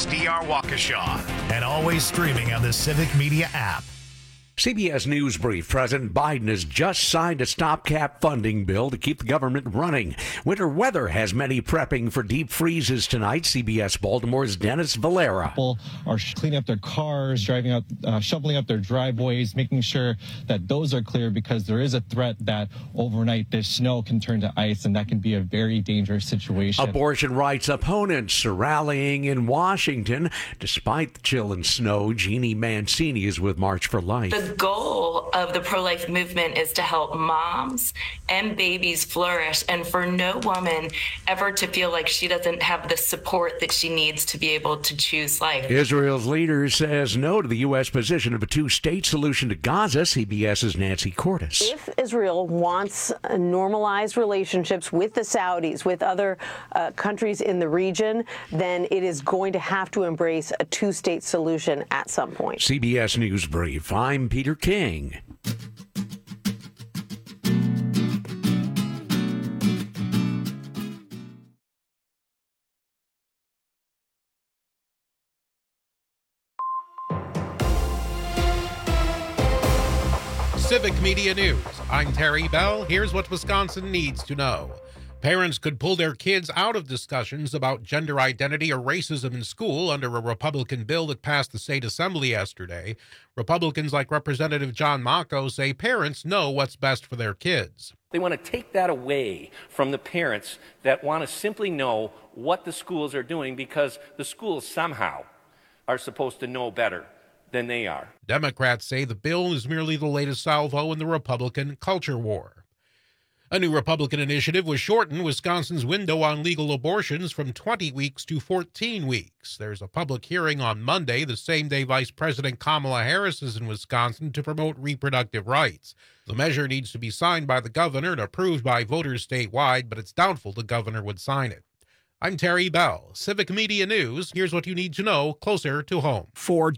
KSDR Waukesha, and always streaming on the Civic Media app. CBS News Brief. President Biden has just signed a stopgap funding bill to keep the government running. Winter weather has many prepping for deep freezes tonight. CBS Baltimore's Dennis Valera. People are cleaning up their cars, driving out, shoveling up their driveways, making sure that those are clear because there is a threat that overnight this snow can turn to ice, and that can be a very dangerous situation. Abortion rights opponents are rallying in Washington. Despite the chill and snow, Jeannie Mancini is with March for Life. The goal of the pro-life movement is to help moms and babies flourish, and for no woman ever to feel like she doesn't have the support that she needs to be able to choose life. Israel's leader says no to the U.S. position of a two-state solution to Gaza. CBS's Nancy Cordes. If Israel wants normalized relationships with the Saudis, with other countries in the region, then it is going to have to embrace a two-state solution at some point. CBS News Brief. I'm Peter King. Civic Media News. I'm Terry Bell. Here's what Wisconsin needs to know. Parents could pull their kids out of discussions about gender identity or racism in school under a Republican bill that passed the state assembly yesterday. Republicans like Representative John Mocco say parents know what's best for their kids. They want to take that away from the parents that want to simply know what the schools are doing because the schools somehow are supposed to know better than they are. Democrats say the bill is merely the latest salvo in the Republican culture war. A new Republican initiative will shorten Wisconsin's window on legal abortions from 20 weeks to 14 weeks. There's a public hearing on Monday, the same day Vice President Kamala Harris is in Wisconsin to promote reproductive rights. The measure needs to be signed by the governor and approved by voters statewide, but it's doubtful the governor would sign it. I'm Terry Bell. Civic Media News. Here's what you need to know closer to home. For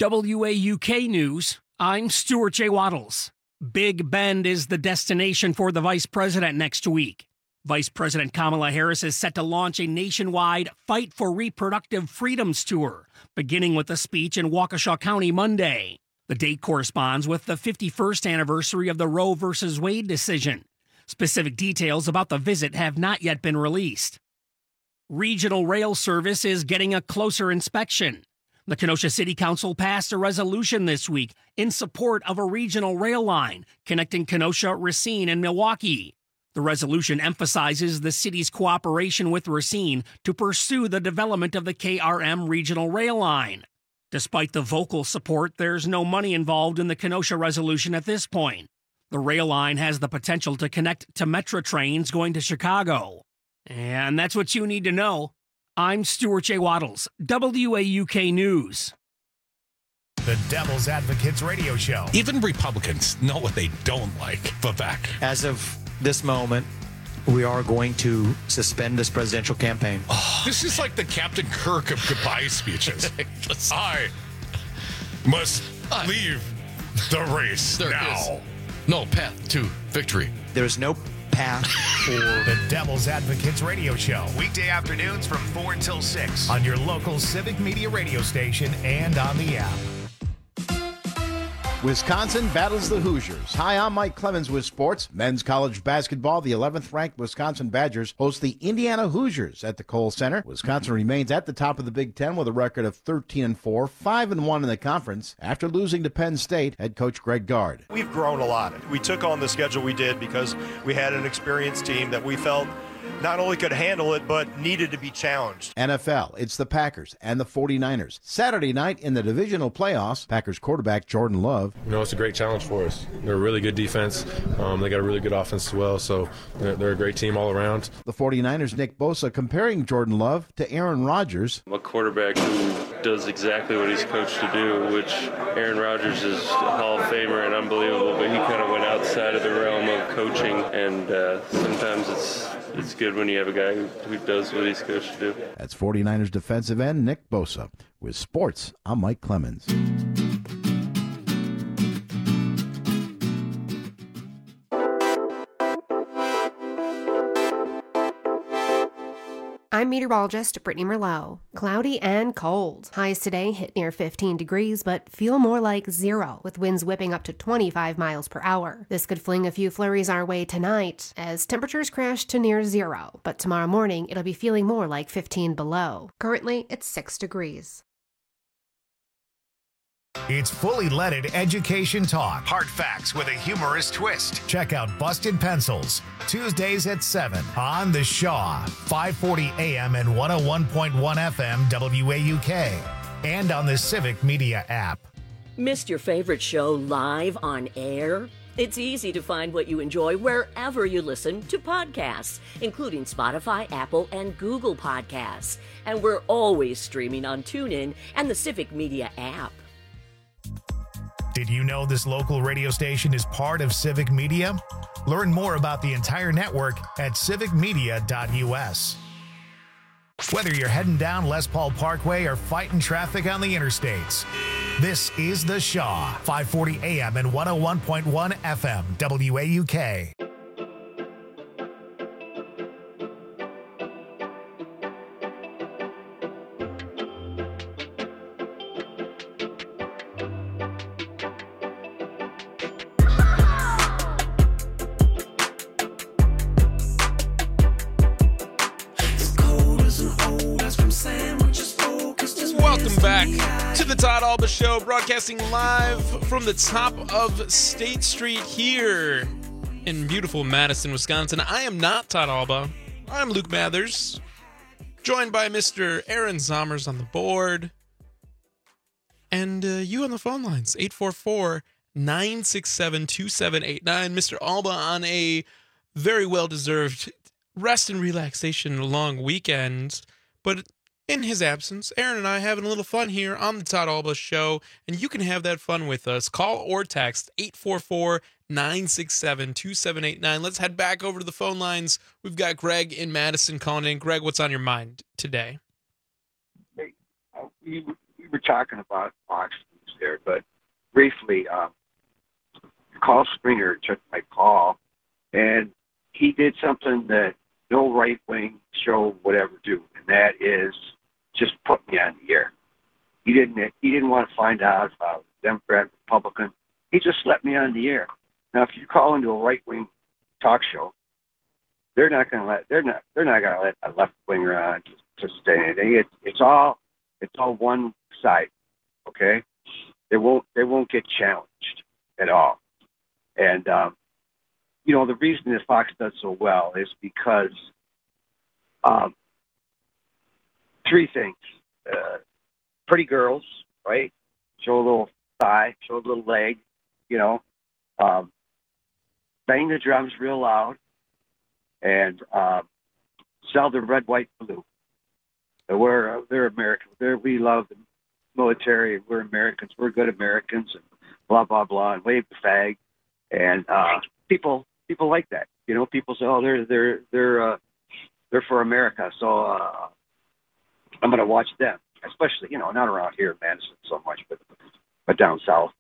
WAUK News, I'm Stuart J. Waddles. Big Bend is the destination for the vice president next week. Vice President Kamala Harris is set to launch a nationwide Fight for Reproductive Freedoms tour, beginning with a speech in Waukesha County Monday. The date corresponds with the 51st anniversary of the Roe v. Wade decision. Specific details about the visit have not yet been released. Regional rail service is getting a closer inspection. The Kenosha City Council passed a resolution this week in support of a regional rail line connecting Kenosha, Racine, and Milwaukee. The resolution emphasizes the city's cooperation with Racine to pursue the development of the KRM regional rail line. Despite the vocal support, there's no money involved in the Kenosha resolution at this point. The rail line has the potential to connect to Metra trains going to Chicago. And that's what you need to know. I'm Stuart J. Waddles, WAUK News. The Devil's Advocates Radio Show. Even Republicans know what they don't like. Vivek. As of this moment, we are going to suspend this presidential campaign. Oh, this is like the Captain Kirk of goodbye speeches. I must leave the race now. No path to victory. There's no path for the Devil's Advocates Radio Show. Weekday afternoons from 4 until 6 on your local Civic Media radio station and on the app. Wisconsin battles the Hoosiers. Hi, I'm Mike Clemens with sports. Men's college basketball, the 11th-ranked Wisconsin Badgers host the Indiana Hoosiers at the Kohl Center. Wisconsin remains at the top of the Big Ten with a record of 13-4, 5-1 in the conference after losing to Penn State head coach Greg Gard. We've grown a lot. We took on the schedule we did because we had an experienced team that we felt not only could handle it, but needed to be challenged. NFL, it's the Packers and the 49ers. Saturday night in the divisional playoffs, Packers quarterback Jordan Love. You know, it's a great challenge for us. They're a really good defense. They got a really good offense as well, so they're a great team all around. The 49ers' Nick Bosa comparing Jordan Love to Aaron Rodgers. A quarterback who does exactly what he's coached to do, which Aaron Rodgers is a Hall of Famer and unbelievable, but he kind of went outside of the realm of coaching, and sometimes it's good when you have a guy who does what he's coached to do. That's 49ers defensive end Nick Bosa. With sports, I'm Mike Clemens. I'm meteorologist Brittany Merlot. Cloudy and cold. Highs today hit near 15 degrees, but feel more like 0, with winds whipping up to 25 miles per hour. This could fling a few flurries our way tonight, as temperatures crash to near 0, but tomorrow morning it'll be feeling more like 15 below. Currently, it's 6 degrees. It's fully leaded education talk. Hard facts with a humorous twist. Check out Busted Pencils, Tuesdays at 7 on The Shaw, 540 AM and 101.1 FM WAUK, and on the Civic Media app. Missed your favorite show live on air? It's easy to find what you enjoy wherever you listen to podcasts, including Spotify, Apple, and Google Podcasts. And we're always streaming on TuneIn and the Civic Media app. Did you know this local radio station is part of Civic Media? Learn more about the entire network at civicmedia.us. Whether you're heading down Les Paul Parkway or fighting traffic on the interstates, this is The Shaw, 540 AM and 101.1 FM, WAUK. Todd Alba Show, broadcasting live from the top of State Street here in beautiful Madison, Wisconsin. I am not Todd Alba. I'm Luke Mathers, joined by Mr. Aaron Zommers on the board. And you on the phone lines, 844-967-2789. Mr. Alba on a very well-deserved rest and relaxation long weekend, but in his absence, Aaron and I having a little fun here on the Todd Alba Show, and you can have that fun with us. Call or text 844-967-2789. Let's head back over to the phone lines. We've got Greg in Madison calling in. Greg, what's on your mind today? Hey, we were talking about Fox News there, but briefly, Carl Springer took my call, and he did something that no right-wing show would ever do, and that is just put me on the air. He didn't want to find out if I was Democrat, Republican. He just let me on the air. Now, if you call into a right-wing talk show, they're not going to let a left-winger on to say anything. It's all one side. Okay, they won't get challenged at all. And the reason that Fox does so well is because three things. Pretty girls, right? Show a little thigh, show a little leg, bang the drums real loud, and sell the red, white, blue. They're American. We love the military. We're Americans. We're good Americans, and blah, blah, blah, and wave the flag. And people like that. People say, oh, they're for America, so I'm going to watch them. Especially, not around here in Madison so much, but down south,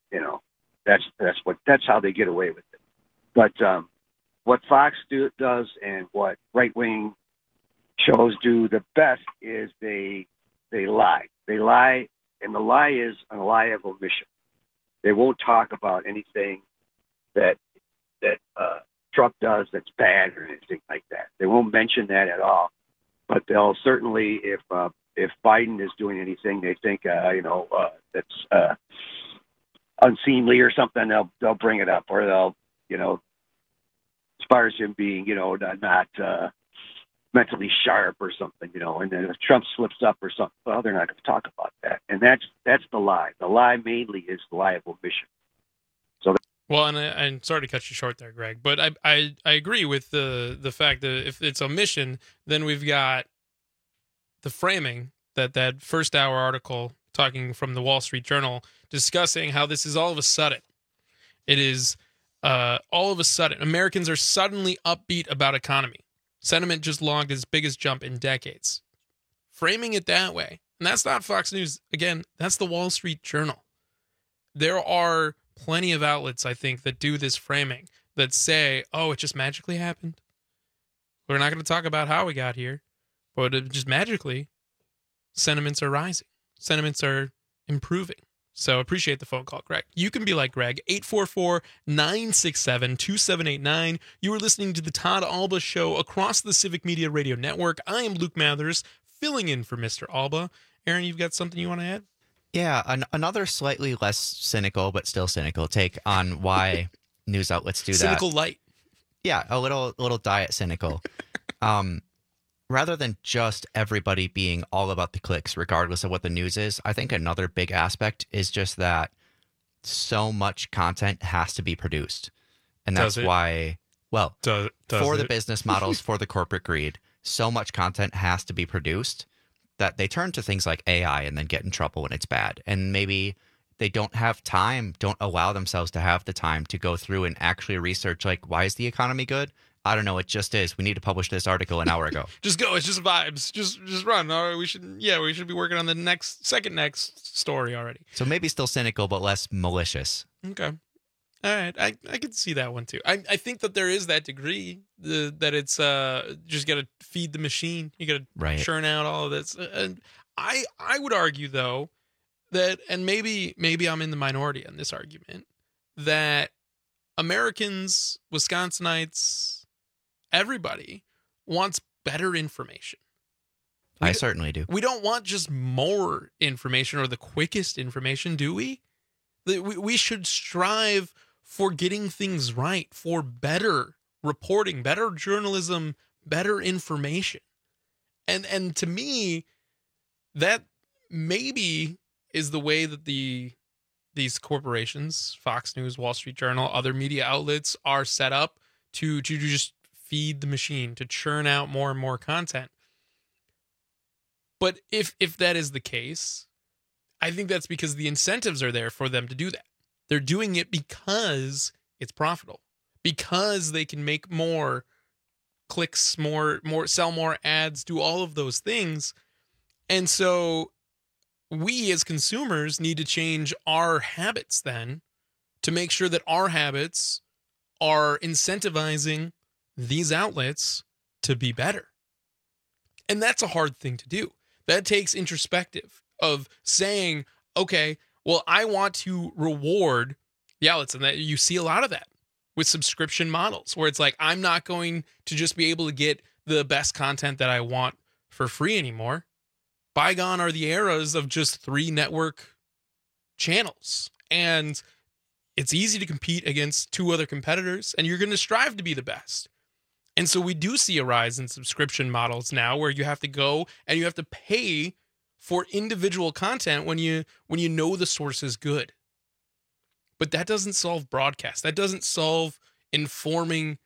that's how they get away with it. But what Fox does and what right wing shows do the best is they lie. They lie, and the lie is a lie of omission. They won't talk about anything that Trump does that's bad or anything like that. They won't mention that at all. But they'll certainly, if Biden is doing anything they think that's unseemly or something, they'll bring it up, or they'll as far as him being not mentally sharp or something, and then if Trump slips up or something, well, they're not going to talk about that. And that's the lie. The lie mainly is the lie of omission. Well, and I'm sorry to cut you short there, Greg, but I agree with the fact that if it's omission, then we've got the framing that first hour article talking from the Wall Street Journal discussing how this is all of a sudden. It is all of a sudden. Americans are suddenly upbeat about economy. Sentiment just logged its biggest jump in decades. Framing it that way. And that's not Fox News. Again, that's the Wall Street Journal. There are plenty of outlets, I think, that do this framing, that say, oh, it just magically happened. We're not going to talk about how we got here, but just magically, sentiments are rising. Sentiments are improving. So appreciate the phone call, Greg. You can be like Greg, 844-967-2789. You are listening to the Todd Alba Show across the Civic Media Radio Network. I am Luke Mathers, filling in for Mr. Alba. Aaron, you've got something you want to add? Yeah, another slightly less cynical, but still cynical take on why news outlets do that. Cynical light. Yeah, a little diet cynical. Rather than just everybody being all about the clicks, regardless of what the news is, I think another big aspect is just that so much content has to be produced. And that's why, well, for the business models, for the corporate greed, so much content has to be produced that they turn to things like AI and then get in trouble when it's bad. And maybe they don't have time, don't allow themselves to have the time to go through and actually research, like, why is the economy good? I don't know. It just is. We need to publish this article an hour ago. Just go. It's just vibes. Just run. All right, we should be working on the next story already. So maybe still cynical, but less malicious. Okay. All right. I can see that one too. I think that there is that degree that it's just got to feed the machine. You got to churn out all of this. And I would argue though that, and maybe I'm in the minority on this argument, that Americans, Wisconsinites, everybody wants better information. I certainly do. We don't want just more information or the quickest information, do we? We should strive for getting things right, for better reporting, better journalism, better information. And to me, that maybe is the way that these corporations, Fox News, Wall Street Journal, other media outlets are set up to just feed the machine, to churn out more and more content. But if that is the case, I think that's because the incentives are there for them to do that. They're doing it because it's profitable, because they can make more clicks, more sell more ads, do all of those things. And so we as consumers need to change our habits then to make sure that our habits are incentivizing these outlets to be better. And that's a hard thing to do. That takes introspective of saying, okay, well, I want to reward the outlets. And that you see a lot of that with subscription models where it's like, I'm not going to just be able to get the best content that I want for free anymore. Bygone are the eras of just 3 network channels. And it's easy to compete against 2 other competitors, and you're going to strive to be the best. And so we do see a rise in subscription models now where you have to go and you have to pay for individual content when you know the source is good. But that doesn't solve broadcast. That doesn't solve informing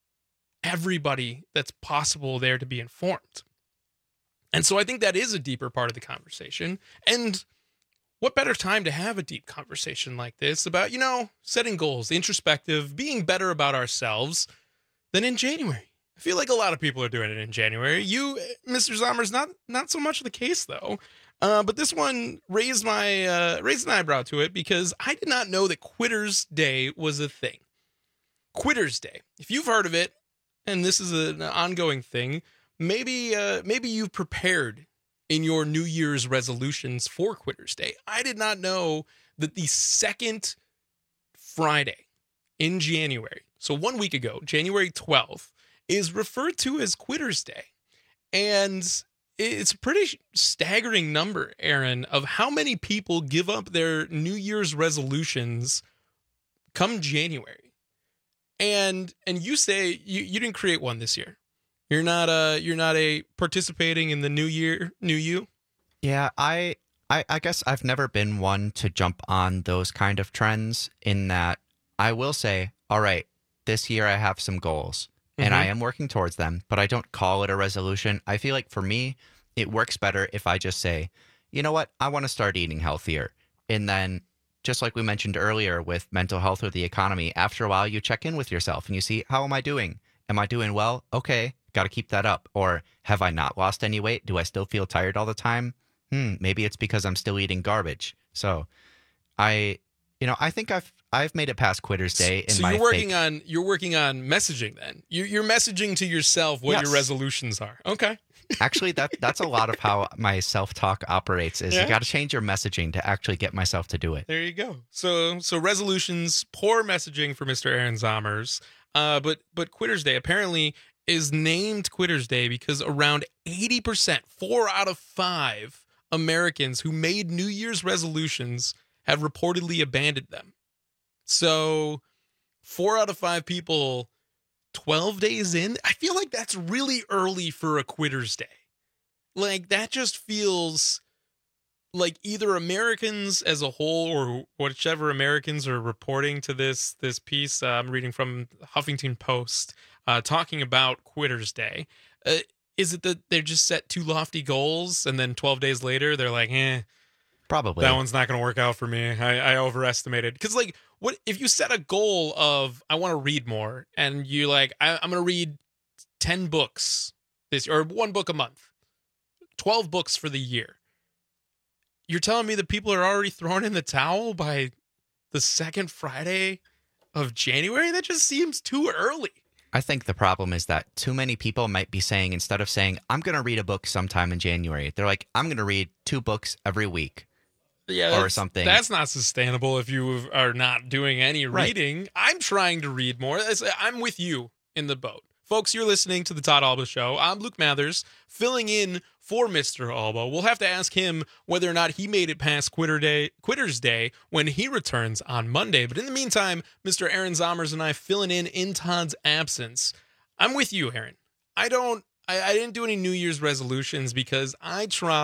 everybody that's possible there to be informed. And so I think that is a deeper part of the conversation. And what better time to have a deep conversation like this about, setting goals, introspective, being better about ourselves than in January. I feel like a lot of people are doing it in January. You, Mr. Zommers, not so much the case, though. But this one raised an eyebrow to it because I did not know that Quitter's Day was a thing. Quitter's Day. If you've heard of it, and this is an ongoing thing, maybe you've prepared in your New Year's resolutions for Quitter's Day. I did not know that the second Friday in January, so 1 week ago, January 12th, is referred to as Quitter's Day. And it's a pretty staggering number, Aaron, of how many people give up their New Year's resolutions come January. And you say you didn't create one this year. You're not participating in the new year, new you? Yeah, I guess I've never been one to jump on those kind of trends in that I will say, all right, this year I have some goals and I am working towards them, but I don't call it a resolution. I feel like for me, it works better if I just say, you know what, I want to start eating healthier. And then just like we mentioned earlier with mental health or the economy, after a while you check in with yourself and you see, how am I doing? Am I doing well? Okay, got to keep that up. Or have I not lost any weight? Do I still feel tired all the time? Maybe it's because I'm still eating garbage. So I think I've made it past Quitter's Day. So you're working on messaging then. You're messaging to yourself what your resolutions are. Okay. Actually, that's a lot of how my self-talk operates. Is Yeah? you got to change your messaging to actually get myself to do it. There you go. So resolutions, poor messaging for Mr. Aaron Zommers. But Quitter's Day apparently is named Quitter's Day because around 80%, 4 out of 5 Americans who made New Year's resolutions have reportedly abandoned them. So 4 out of 5 people 12 days in, I feel like that's really early for a Quitter's Day. Like, that just feels like either Americans as a whole or whichever Americans are reporting to this piece I'm reading from Huffington Post talking about Quitter's Day. Is it that they're just set too lofty goals and then 12 days later they're like, probably that one's not going to work out for me. I overestimated. Because, like, what if you set a goal of I want to read more and you like I'm going to read 10 books this or 1 book a month, 12 books for the year. You're telling me that people are already throwing in the towel by the second Friday of January? That just seems too early. I think the problem is that too many people might be saying, instead of saying, I'm going to read a book sometime in January, they're like, I'm going to read 2 books every week. Yeah, or something. That's not sustainable if you are not doing any reading. Right. I'm trying to read more. I'm with you in the boat. Folks, you're listening to the Todd Alba Show. I'm Luke Mathers, filling in for Mr. Alba. We'll have to ask him whether or not he made it past Quitter's Day when he returns on Monday. But in the meantime, Mr. Aaron Zommers and I filling in Todd's absence. I'm with you, Aaron. I didn't do any New Year's resolutions because I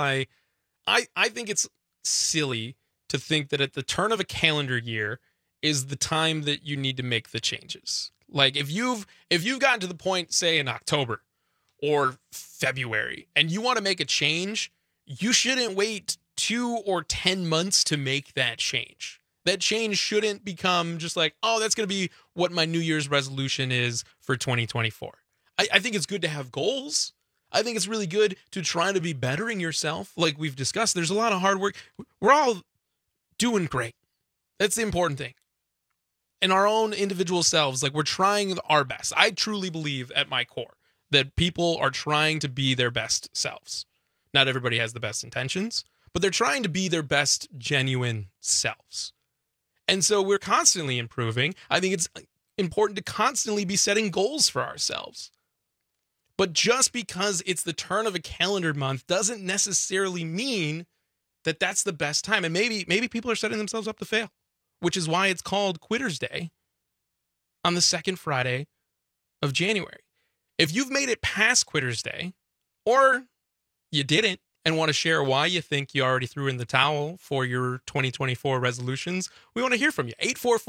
think it's silly to think that at the turn of a calendar year is the time that you need to make the changes. Like if you've gotten to the point, say in October or February, and you want to make a change, you shouldn't wait 2 or 10 months to make that change. That change shouldn't become just like, oh, that's going to be what my New Year's resolution is for 2024. I think it's good to have goals. I think it's really good to try to be bettering yourself. Like we've discussed, there's a lot of hard work. We're all doing great. That's the important thing. In our own individual selves, like we're trying our best. I truly believe at my core that people are trying to be their best selves. Not everybody has the best intentions, but they're trying to be their best genuine selves. And so we're constantly improving. I think it's important to constantly be setting goals for ourselves. But just because it's the turn of a calendar month doesn't necessarily mean that that's the best time. And maybe people are setting themselves up to fail, which is why it's called Quitter's Day on the second Friday of January. If you've made it past Quitter's Day, or you didn't and want to share why you think you already threw in the towel for your 2024 resolutions, we want to hear from you.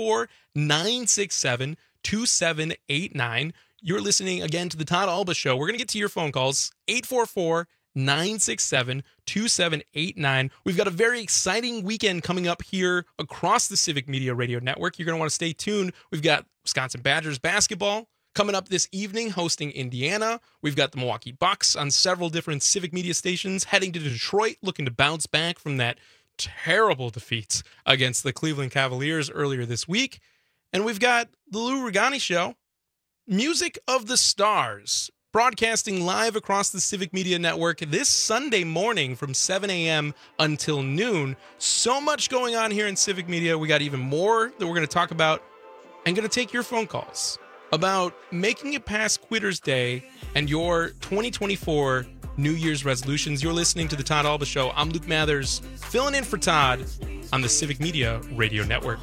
844-967-2789. You're listening again to the Todd Alba Show. We're going to get to your phone calls. 844-967-2789. We've got a very exciting weekend coming up here across the Civic Media Radio Network. You're going to want to stay tuned. We've got Wisconsin Badgers basketball coming up this evening, hosting Indiana. We've got the Milwaukee Bucks on several different Civic Media stations, heading to Detroit, looking to bounce back from that terrible defeat against the Cleveland Cavaliers earlier this week. And we've got the Lou Rugani Show, Music of the Stars, broadcasting live across the Civic Media Network this Sunday morning from 7 a.m. until noon. So much going on here in Civic Media. We got even more that we're going to talk about and going to take your phone calls about making it past Quitter's Day and your 2024 New Year's resolutions. You're listening to the Todd Alba Show. I'm Luke Mathers, filling in for Todd on the Civic Media Radio Network.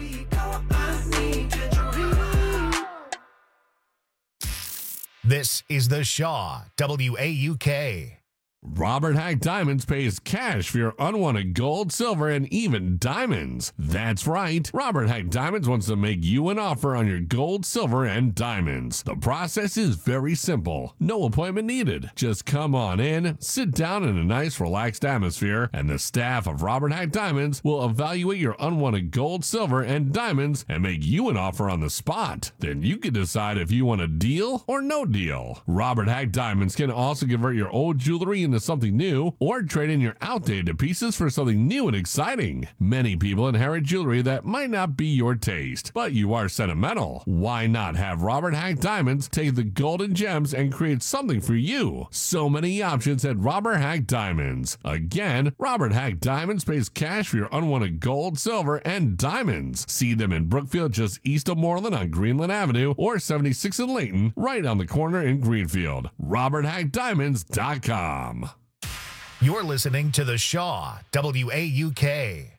This is the Shaw WAUK. Robert Hack Diamonds pays cash for your unwanted gold, silver, and even diamonds. That's right. Robert Hack Diamonds wants to make you an offer on your gold, silver, and diamonds. The process is very simple. No appointment needed. Just come on in, sit down in a nice, relaxed atmosphere, and the staff of Robert Hack Diamonds will evaluate your unwanted gold, silver, and diamonds and make you an offer on the spot. Then you can decide if you want a deal or no deal. Robert Hack Diamonds can also convert your old jewelry into something new or trade in your outdated pieces for something new and exciting. Many people inherit jewelry that might not be your taste, but you are sentimental. Why not have Robert Hack Diamonds take the golden gems and create something for you? So many options at Robert Hack Diamonds. Again, Robert Hack Diamonds pays cash for your unwanted gold, silver, and diamonds. See them in Brookfield, just east of Moreland on Greenland Avenue, or 76 in Layton, right on the corner in Greenfield. RobertHackDiamonds.com. You're listening to The Shaw, WAUK.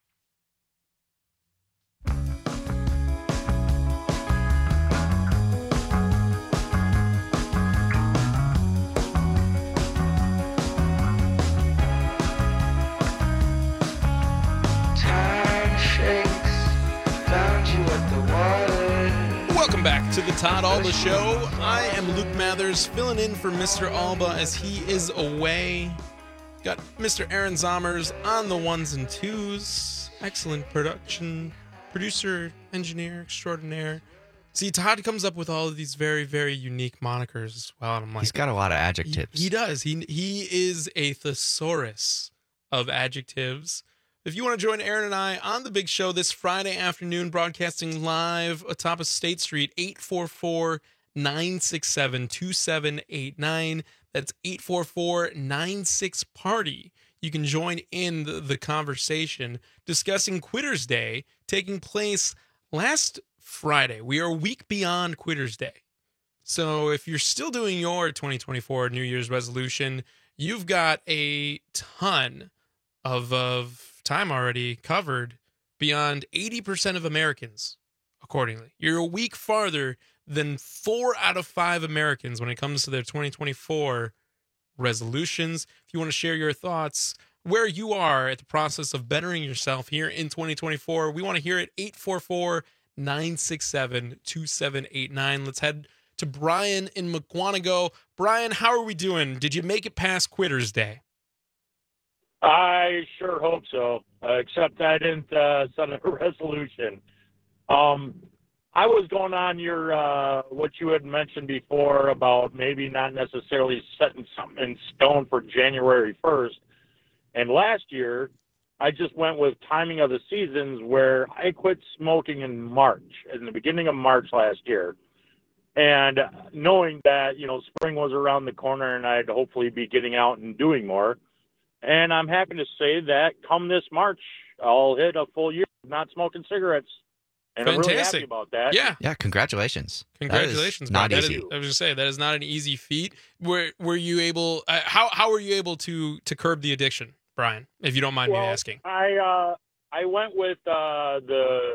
Welcome back to the Todd Alba Show. I am Luke Mathers, filling in for Mr. Alba as he is away. Got Mr. Aaron Zommers on the ones and twos. Excellent producer, engineer extraordinaire. See, Todd comes up with all of these very, very unique monikers as well. And I'm like, he's got a lot of adjectives. He does. He is a thesaurus of adjectives. If you want to join Aaron and I on the big show this Friday afternoon, broadcasting live atop of State Street, 844-967-2789. That's 844-96-PARTY. You can join in the conversation discussing Quitters Day taking place last Friday. We are a week beyond Quitters Day. So if you're still doing your 2024 New Year's resolution, you've got a ton of time already covered beyond 80% of Americans, accordingly. You're a week farther than 4 out of 5 Americans when it comes to their 2024 resolutions. If you want to share your thoughts, where you are at the process of bettering yourself here in 2024, we want to hear it. 844-967-2789. Let's head to Brian in McWanago. Brian, how are we doing? Did you make it past Quitters Day? I sure hope so, except I didn't set a resolution. I was going on your what you had mentioned before about maybe not necessarily setting something in stone for January 1st. And last year, I just went with timing of the seasons where I quit smoking in March, in the beginning of March last year. And knowing that, spring was around the corner and I'd hopefully be getting out and doing more. And I'm happy to say that come this March, I'll hit a full year of not smoking cigarettes. And Fantastic. I'm really happy about that. Yeah, congratulations. Congratulations. Not easy. I was going to say, that is not an easy feat. Were you able, how were you able to curb the addiction, Brian, if you don't mind me asking? I went with the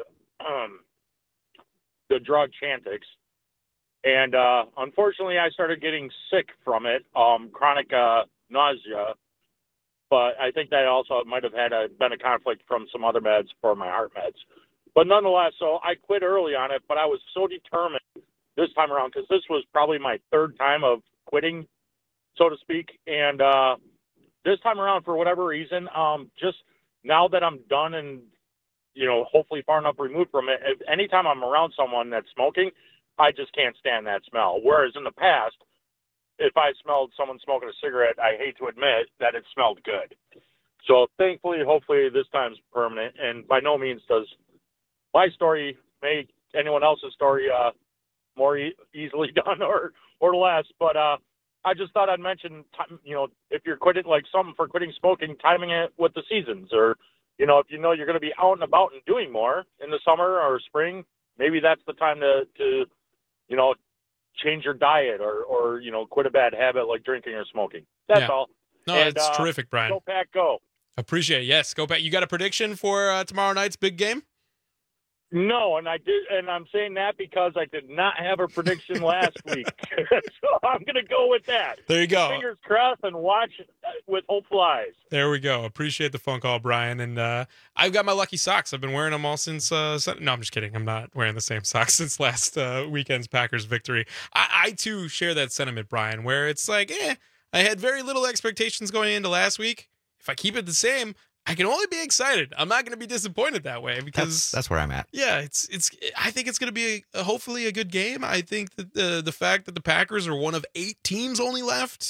drug Chantix. And unfortunately, I started getting sick from it, chronic nausea. But I think that also might have been a conflict from some other meds for my heart meds. But nonetheless, so I quit early on it, but I was so determined this time around because this was probably my third time of quitting, so to speak. And this time around, for whatever reason, just now that I'm done and, hopefully far enough removed from it, anytime I'm around someone that's smoking, I just can't stand that smell. Whereas in the past, if I smelled someone smoking a cigarette, I hate to admit that it smelled good. So thankfully, hopefully this time's permanent. And by no means does my story make anyone else's story more easily done or less. But I just thought I'd mention, if you're quitting, like something for quitting smoking, timing it with the seasons. Or, if you're going to be out and about and doing more in the summer or spring, maybe that's the time to change your diet or quit a bad habit like drinking or smoking. That's all. No, it's terrific, Brian. Go Pack, go. Appreciate it. Yes, go Pack. You got a prediction for tomorrow night's big game? No, and I did, and I'm saying that because I did not have a prediction last week, so I'm going to go with that. There you go. Fingers crossed and watch with hopeful eyes. There we go. Appreciate the phone call, Brian. And I've got my lucky socks. I've been wearing them all since. No, I'm just kidding. I'm not wearing the same socks since last weekend's Packers victory. I too share that sentiment, Brian, where it's like, I had very little expectations going into last week. If I keep it the same, I can only be excited. I'm not going to be disappointed that way because that's where I'm at. Yeah, it's. I think it's going to be hopefully a good game. I think that the fact that the Packers are one of 8 teams only left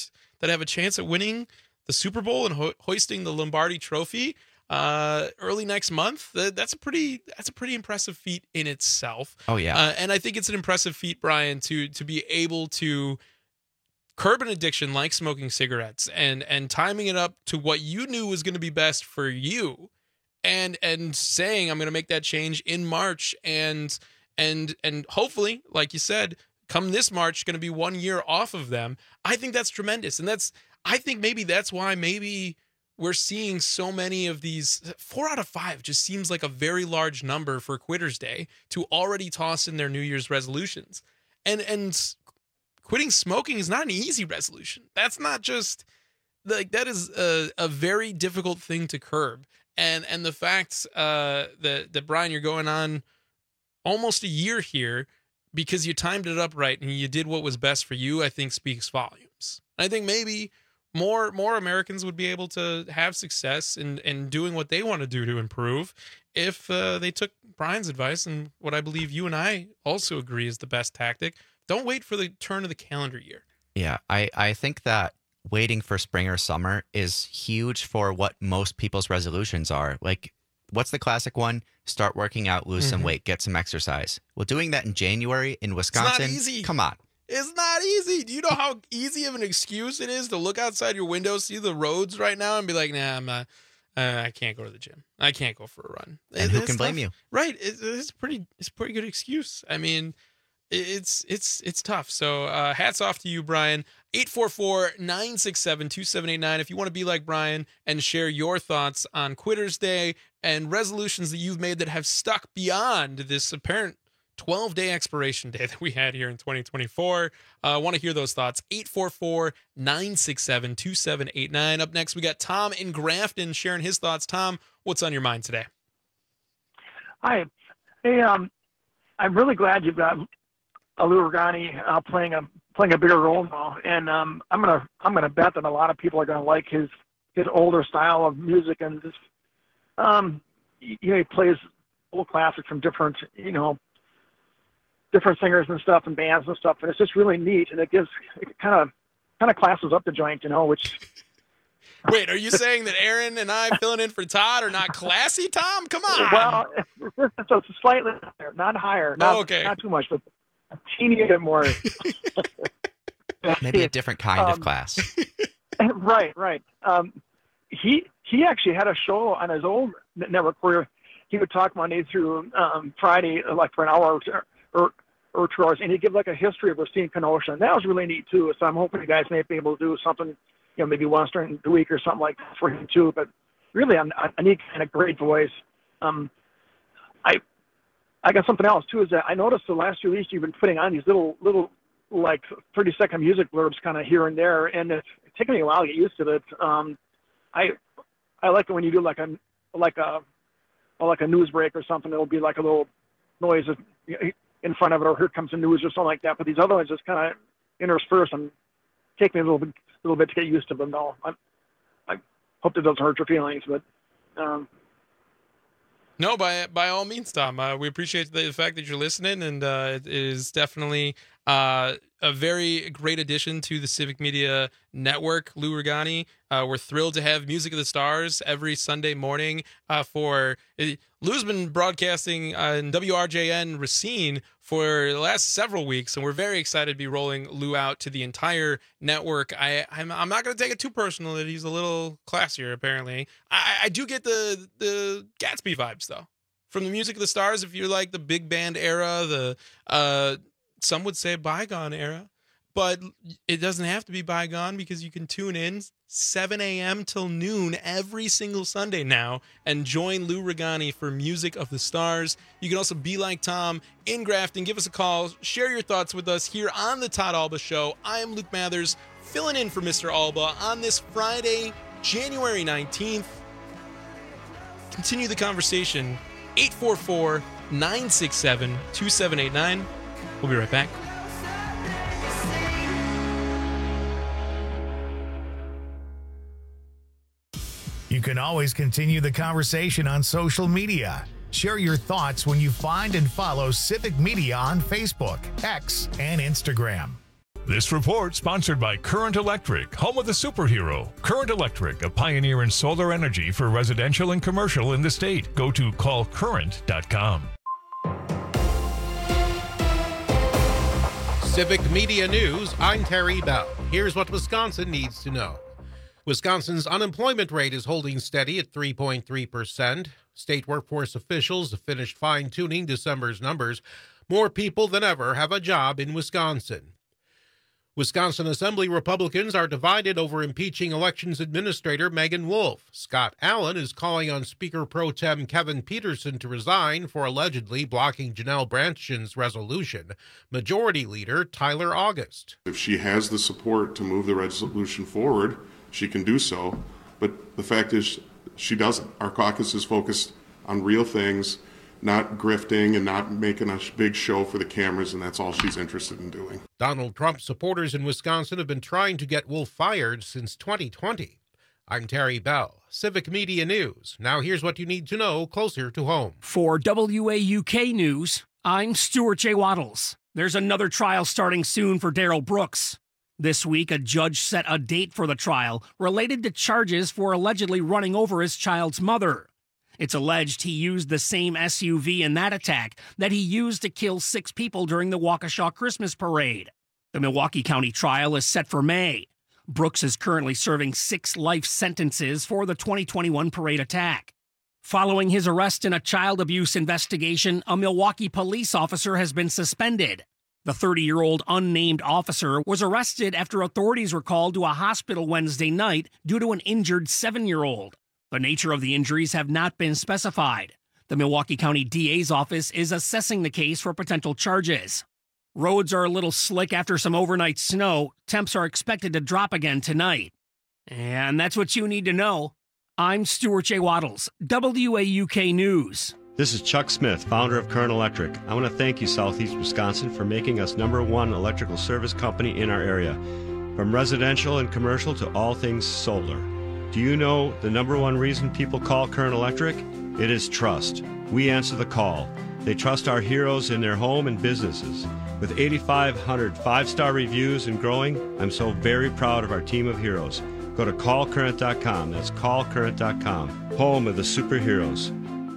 that have a chance at winning the Super Bowl and hoisting the Lombardi Trophy early next month. That's a pretty impressive feat in itself. Oh yeah. And I think it's an impressive feat, Brian, to be able to curb an addiction like smoking cigarettes and timing it up to what you knew was going to be best for you, and saying I'm going to make that change in March, and hopefully, like you said, come this March, going to be 1 year off of them. I think that's tremendous, and I think maybe that's why we're seeing so many of these. 4 out of 5 just seems like a very large number for Quitter's Day to already toss in their New Year's resolutions. And quitting smoking is not an easy resolution. That's not just like, that is a very difficult thing to curb. And the fact that Brian, you're going on almost a year here because you timed it up right and you did what was best for you, I think speaks volumes. I think maybe more Americans would be able to have success in doing what they want to do to improve if they took Brian's advice, and what I believe you and I also agree is the best tactic. Don't wait for the turn of the calendar year. Yeah, I think that waiting for spring or summer is huge for what most people's resolutions are. Like, what's the classic one? Start working out, lose some weight, get some exercise. Well, doing that in January in Wisconsin, it's not easy. Come on. It's not easy. Do you know how easy of an excuse it is to look outside your window, see the roads right now, and be like, nah, I'm not, I can't go to the gym. I can't go for a run. And who can blame you? Right. It's a pretty good excuse. I mean, it's tough. So hats off to you, Brian. 844-967-2789. If you want to be like Brian and share your thoughts on Quitter's Day and resolutions that you've made that have stuck beyond this apparent 12-day expiration day that we had here in 2024. I want to hear those thoughts. 844-967-2789. Up next, we got Tom in Grafton sharing his thoughts. Tom, what's on your mind today? Hi. Hey, I'm really glad you've got Lou Rugani playing a bigger role now, and I'm gonna bet that a lot of people are gonna like his older style of music, and just he plays old classics from different singers and stuff and bands and stuff, and it's just really neat, and it kind of classes up the joint, which. Wait, are you saying that Aaron and I filling in for Todd are not classy, Tom? Come on. Well, it's slightly higher, not higher, not too much, but a teeny bit more. Maybe a different kind of class. Right. He actually had a show on his old network where he would talk Monday through Friday, like for an hour or 2 hours, and he'd give like a history of Racine Kenosha. And that was really neat too. So I'm hoping you guys may be able to do something, maybe once during the week or something like that for him too. But really, a neat kind of great voice. I got something else too. Is that I noticed the last few weeks you've been putting on these little like 30-second music blurbs kind of here and there, and it's taken me a while to get used to it. I like it when you do like a news break or something. It'll be like a little noise in front of it, or here comes the news or something like that. But these other ones just kind of intersperse and take me a little bit to get used to them. No, I hope that doesn't hurt your feelings, but. No, by all means, Tom. We appreciate the fact that you're listening, and it is definitely a very great addition to the Civic Media Network. Lou Rugani, we're thrilled to have Music of the Stars every Sunday morning. Lou's been broadcasting on WRJN Racine for the last several weeks, and we're very excited to be rolling Lou out to the entire network. I'm not going to take it too personal that he's a little classier, apparently. I do get the Gatsby vibes, though, from the Music of the Stars. If you like the big band era, the some would say bygone era, but it doesn't have to be bygone, because you can tune in 7 a.m. till noon every single Sunday now and join Lou Rugani for Music of the Stars. You can also be like Tom in Grafton. Give us a call. Share your thoughts with us here on the Todd Alba Show. I am Luke Mathers, filling in for Mr. Alba on this Friday, January 19th. Continue the conversation. 844-967-2789. We'll be right back. You can always continue the conversation on social media. Share your thoughts when you find and follow Civic Media on Facebook, X, and Instagram. This report sponsored by Current Electric, home of the superhero. Current Electric, a pioneer in solar energy for residential and commercial in the state. Go to callcurrent.com. Civic Media News, I'm Terry Bell. Here's what Wisconsin needs to know. Wisconsin's unemployment rate is holding steady at 3.3%. State workforce officials have finished fine-tuning December's numbers. More people than ever have a job in Wisconsin. Wisconsin Assembly Republicans are divided over impeaching Elections Administrator Megan Wolf. Scott Allen is calling on Speaker Pro Tem Kevin Peterson to resign for allegedly blocking Janelle Brandtjen's resolution. Majority Leader Tyler August. If she has the support to move the resolution forward, she can do so. But the fact is, she doesn't. Our caucus is focused on real things, not grifting and not making a big show for the cameras, and that's all she's interested in doing. Donald Trump supporters in Wisconsin have been trying to get Wolf fired since 2020. I'm Terry Bell, Civic Media News. Now here's what you need to know closer to home. For WAUK News, I'm Stuart J. Waddles. There's another trial starting soon for Darrell Brooks. This week, a judge set a date for the trial related to charges for allegedly running over his child's mother. It's alleged he used the same SUV in that attack that he used to kill 6 people during the Waukesha Christmas parade. The Milwaukee County trial is set for May. Brooks is currently serving 6 life sentences for the 2021 parade attack. Following his arrest in a child abuse investigation, a Milwaukee police officer has been suspended. The 30-year-old unnamed officer was arrested after authorities were called to a hospital Wednesday night due to an injured 7-year-old. The nature of the injuries have not been specified. The Milwaukee County DA's office is assessing the case for potential charges. Roads are a little slick after some overnight snow. Temps are expected to drop again tonight. And that's what you need to know. I'm Stuart J. Waddles, WAUK News. This is Chuck Smith, founder of Current Electric. I want to thank you, Southeast Wisconsin, for making us #1 electrical service company in our area. From residential and commercial to all things solar. Do you know the #1 reason people call Current Electric? It is trust. We answer the call. They trust our heroes in their home and businesses. With 8,500 5-star reviews and growing, I'm so very proud of our team of heroes. Go to callcurrent.com. That's callcurrent.com. Home of the superheroes.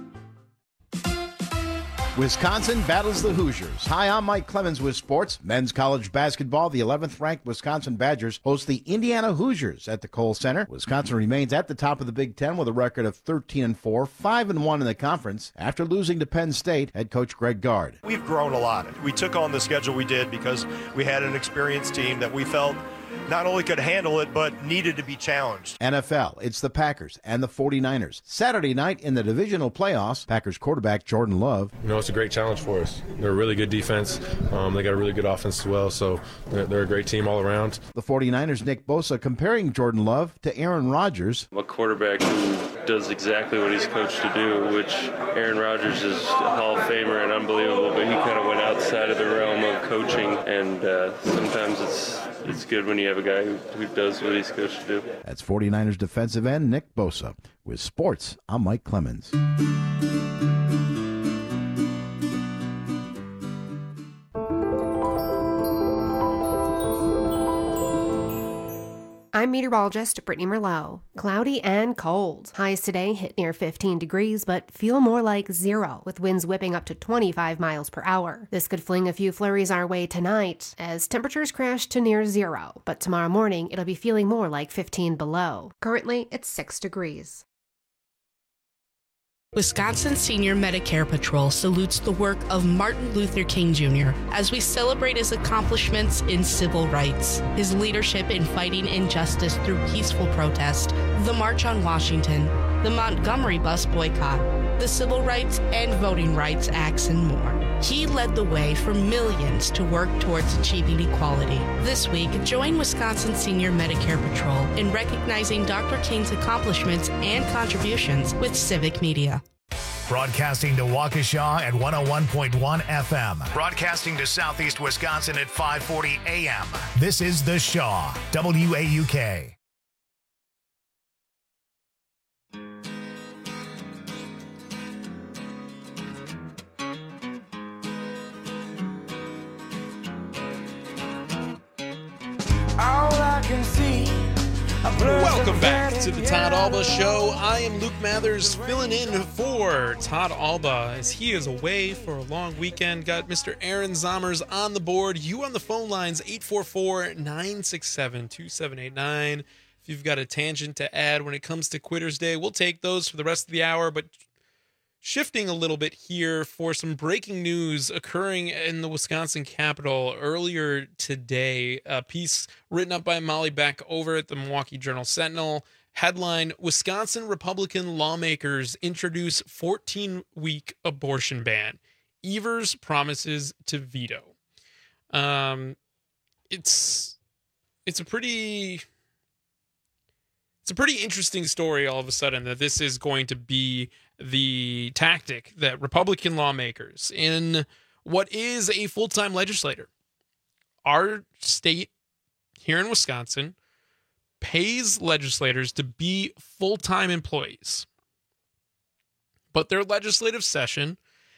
Wisconsin battles the Hoosiers. Hi, I'm Mike Clemens with sports. Men's college basketball, the 11th-ranked Wisconsin Badgers host the Indiana Hoosiers at the Kohl Center. Wisconsin remains at the top of the Big Ten with a record of 13-4, 5-1 in the conference after losing to Penn State head coach Greg Gard. We've grown a lot. We took on the schedule we did because we had an experienced team that we felt not only could handle it, but needed to be challenged. NFL, it's the Packers and the 49ers. Saturday night in the divisional playoffs, Packers quarterback Jordan Love. You know, it's a great challenge for us. They're a really good defense. They got a really good offense as well, so they're a great team all around. The 49ers' Nick Bosa comparing Jordan Love to Aaron Rodgers. A quarterback who does exactly what he's coached to do, which Aaron Rodgers is a Hall of Famer and unbelievable, but he kind of went outside of the realm of coaching, and sometimes it's good when you have a guy who does what he's coached to do. That's 49ers defensive end Nick Bosa. With sports, I'm Mike Clemens. I'm meteorologist Brittany Merlot. Cloudy and cold. Highs today hit near 15 degrees, but feel more like 0, with winds whipping up to 25 miles per hour. This could fling a few flurries our way tonight, as temperatures crash to near 0, but tomorrow morning it'll be feeling more like 15 below. Currently, it's 6 degrees. Wisconsin Senior Medicare Patrol salutes the work of Martin Luther King Jr. as we celebrate his accomplishments in civil rights, his leadership in fighting injustice through peaceful protest, the March on Washington, the Montgomery bus boycott, the Civil Rights and Voting Rights Acts, and more. He led the way for millions to work towards achieving equality. This week, join Wisconsin Senior Medicare Patrol in recognizing Dr. King's accomplishments and contributions with Civic Media. Broadcasting to Waukesha at 101.1 FM. Broadcasting to Southeast Wisconsin at 540 AM. This is The Shaw, WAUK. Welcome back to the Todd Alba Show. I am Luke Mathers filling in for Todd Alba as he is away for a long weekend. Got Mr. Aaron Zommers on the board. You on the phone lines, 844-967-2789. If you've got a tangent to add when it comes to Quitters Day, we'll take those for the rest of the hour. But shifting a little bit here for some breaking news occurring in the Wisconsin Capitol earlier today. A piece written up by Molly Beck over at the Milwaukee Journal-Sentinel. Headline, Wisconsin Republican lawmakers introduce 14-week abortion ban. Evers promises to veto. It's a pretty interesting story all of a sudden that this is going to be the tactic that Republican lawmakers in what is a full-time legislator. Our state here in Wisconsin pays legislators to be full-time employees. But their legislative session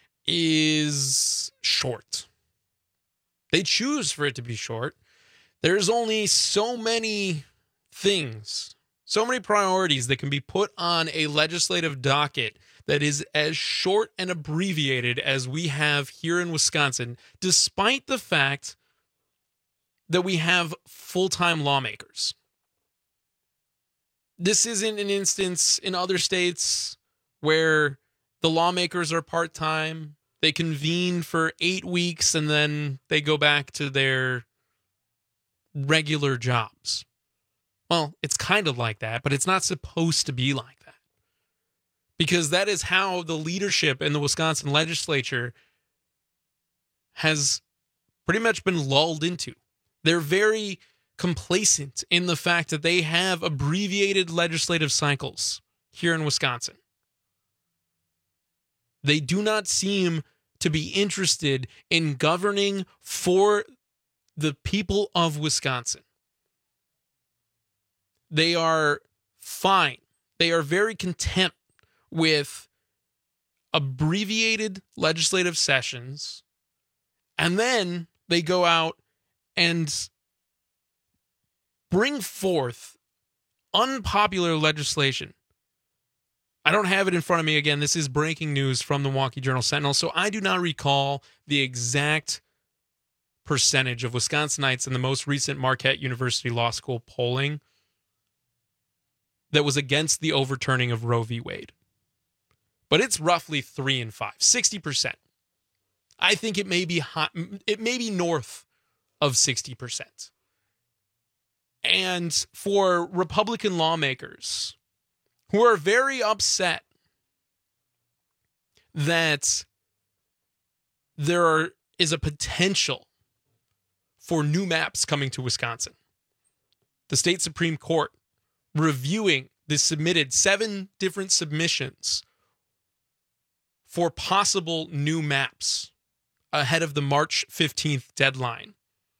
is short. They choose for it to be short. There's only so many things, so many priorities that can be put on a legislative docket that is as short and abbreviated as we have here in Wisconsin, despite the fact that we have full-time lawmakers. This isn't an instance in other states where the lawmakers are part-time. They convene for 8 weeks and then they go back to their regular jobs. Well, it's kind of like that, but it's not supposed to be like that. Because that is how the leadership in the Wisconsin legislature has pretty much been lulled into. They're very complacent in the fact that they have abbreviated legislative cycles here in Wisconsin. They do not seem to be interested in governing for the people of Wisconsin. They are fine. They are very content with abbreviated legislative sessions, and then they go out and bring forth unpopular legislation. I don't have it in front of me. Again, this is breaking news from the Milwaukee Journal-Sentinel, so I do not recall the exact percentage of Wisconsinites in the most recent Marquette University Law School polling that was against the overturning of Roe v. Wade. But it's roughly 3 and 5, 60%. I think it may be hot, it may be north of 60%. And for Republican lawmakers who are very upset that there is a potential for new maps coming to Wisconsin, the state Supreme Court reviewing the submitted 7 different submissions for possible new maps ahead of the March 15th deadline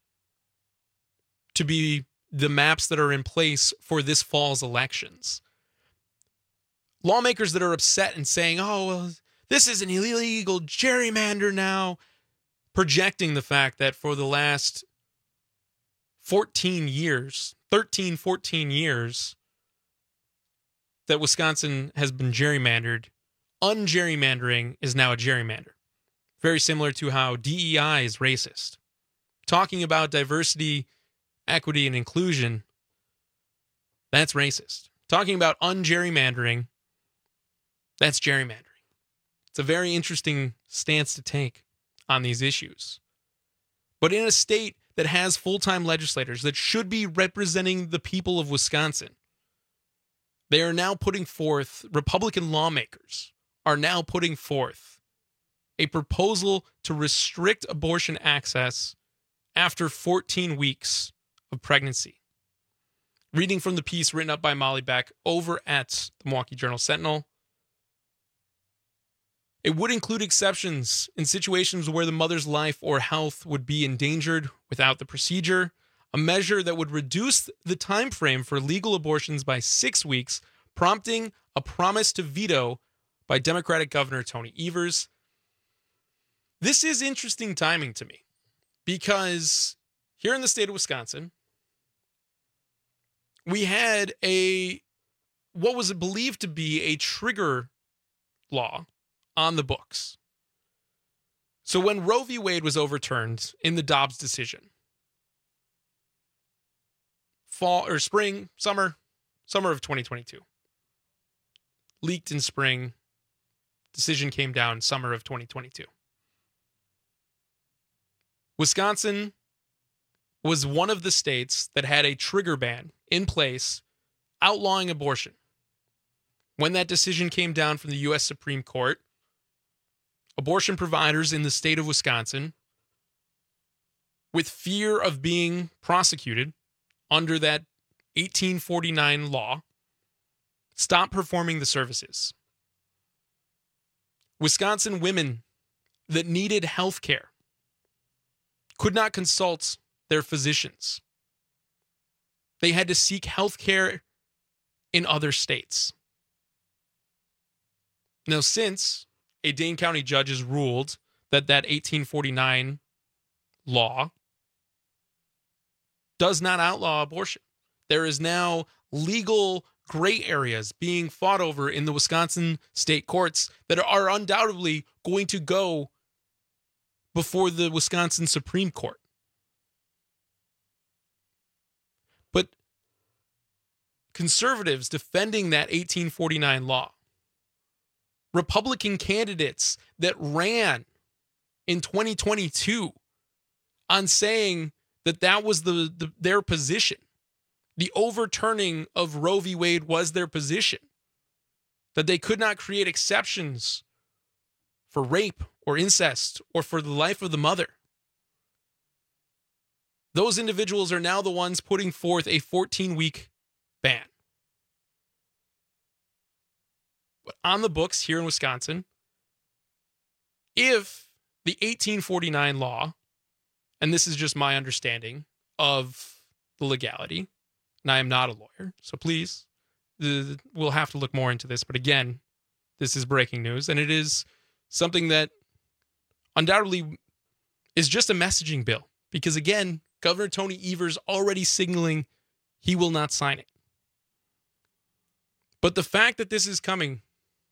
to be the maps that are in place for this fall's elections. Lawmakers that are upset and saying, oh, well, this is an illegal gerrymander now, projecting the fact that for the last 13, 14 years, that Wisconsin has been gerrymandered. Ungerrymandering is now a gerrymander. Very similar to how DEI is racist. Talking about diversity, equity, and inclusion, that's racist. Talking about ungerrymandering, that's gerrymandering. It's a very interesting stance to take on these issues. But in a state that has full-time legislators that should be representing the people of Wisconsin, they are now putting forth, Republican lawmakers are now putting forth a proposal to restrict abortion access after 14 weeks of pregnancy. Reading from the piece written up by Molly Beck over at the Milwaukee Journal-Sentinel, it would include exceptions in situations where the mother's life or health would be endangered without the procedure, a measure that would reduce the time frame for legal abortions by 6 weeks, prompting a promise to veto by Democratic Governor Tony Evers. This is interesting timing to me because here in the state of Wisconsin, we had what was believed to be a trigger law on the books. So when Roe v. Wade was overturned in the Dobbs decision, summer of 2022, leaked in spring, decision came down summer of 2022. Wisconsin was one of the states that had a trigger ban in place outlawing abortion. When that decision came down from the U.S. Supreme Court, abortion providers in the state of Wisconsin, with fear of being prosecuted under that 1849 law, stopped performing the services. Wisconsin women that needed health care could not consult their physicians. They had to seek health care in other states. Now, since a Dane County judge has ruled that 1849 law does not outlaw abortion, there is now legal gray areas being fought over in the Wisconsin state courts that are undoubtedly going to go before the Wisconsin Supreme Court. But conservatives defending that 1849 law, Republican candidates that ran in 2022 on saying that was their position, the overturning of Roe v. Wade was their position, that they could not create exceptions for rape or incest or for the life of the mother. Those individuals are now the ones putting forth a 14-week ban. But on the books here in Wisconsin, if the 1849 law, and this is just my understanding of the legality, and I am not a lawyer, so please, we'll have to look more into this. But again, this is breaking news, and it is something that undoubtedly is just a messaging bill. Because again, Governor Tony Evers already signaling he will not sign it. But the fact that this is coming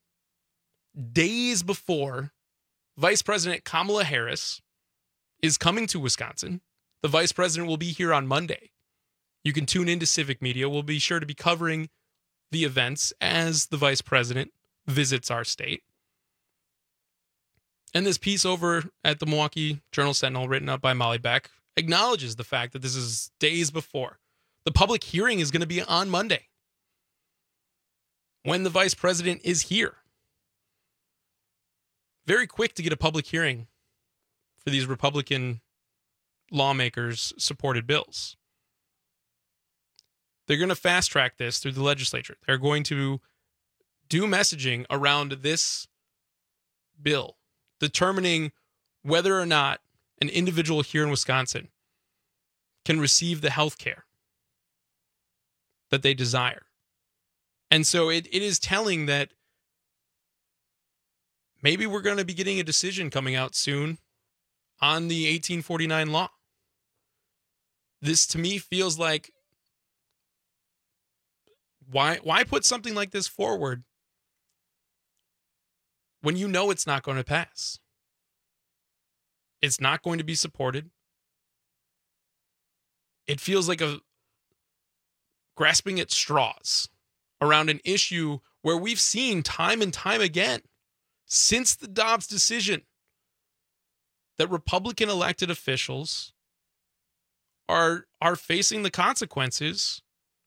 days before Vice President Kamala Harris is coming to Wisconsin, the Vice President will be here on Monday. You can tune into Civic Media. We'll be sure to be covering the events as the Vice President visits our state. And this piece over at the Milwaukee Journal-Sentinel, written up by Molly Beck, acknowledges the fact that this is days before. The public hearing is going to be on Monday, when the Vice President is here. Very quick to get a public hearing for these Republican lawmakers' supported bills. They're going to fast track this through the legislature. They're going to do messaging around this bill, determining whether or not an individual here in Wisconsin can receive the health care that they desire. And so it is telling that maybe we're going to be getting a decision coming out soon on the 1849 law. This to me feels like, why put something like this forward when you know it's not going to pass? It's not going to be supported. It feels like a grasping at straws around an issue where we've seen time and time again since the Dobbs decision that Republican elected officials are facing the consequences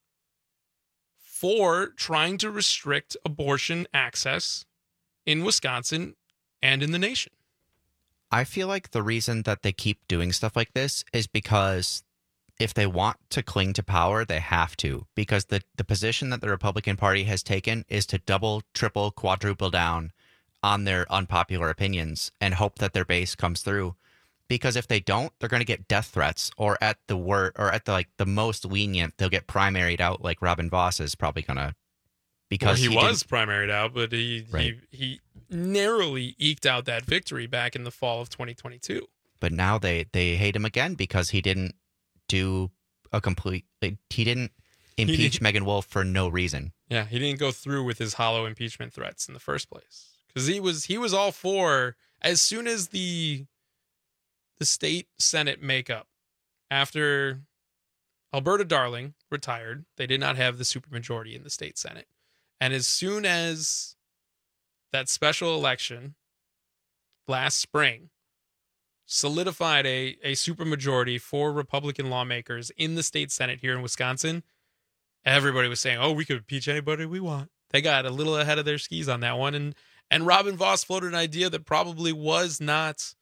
for trying to restrict abortion access in Wisconsin and in the nation. I feel like the reason that they keep doing stuff like this is because if they want to cling to power, they have to. Because the position that the Republican Party has taken is to double, triple, quadruple down on their unpopular opinions and hope that their base comes through. Because if they don't, they're going to get death threats, or at the the most lenient, they'll get primaried out, like Robin Voss is probably going to. Because he was primaried out, but he narrowly eked out that victory back in the fall of 2022. But now they hate him again because he didn't do he didn't impeach Megan Wolf for no reason. Yeah, he didn't go through with his hollow impeachment threats in the first place. Because he was all for, as soon as the state Senate makeup, after Alberta Darling retired, they did not have the supermajority in the state Senate. And as soon as that special election last spring solidified a supermajority for Republican lawmakers in the state Senate here in Wisconsin, everybody was saying, oh, we could impeach anybody we want. They got a little ahead of their skis on that one. And Robin Vos floated an idea that probably was not